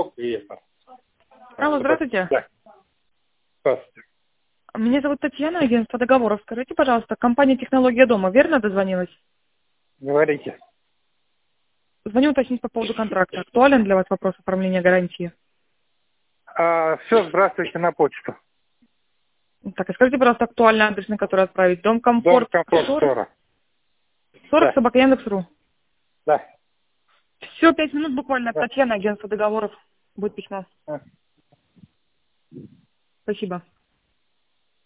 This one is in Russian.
порог и это. Алло, здравствуйте. Да. Здравствуйте. Меня зовут Татьяна, агентство договоров. Скажите, пожалуйста, компания «Технология дома» верно дозвонилась? Говорите. Звоню уточнить по поводу контракта. Актуален для вас вопрос оформления гарантии? Все, здравствуйте, на почту. Так, и скажите, пожалуйста, актуальный адрес, на который отправить. Дом Дом Комфорт Комфорт 40 Да. собака Яндекс.ру. Да. Все, 5 минут буквально. Да. Татьяна, агентство договоров. Будет письмо. Да. Спасибо.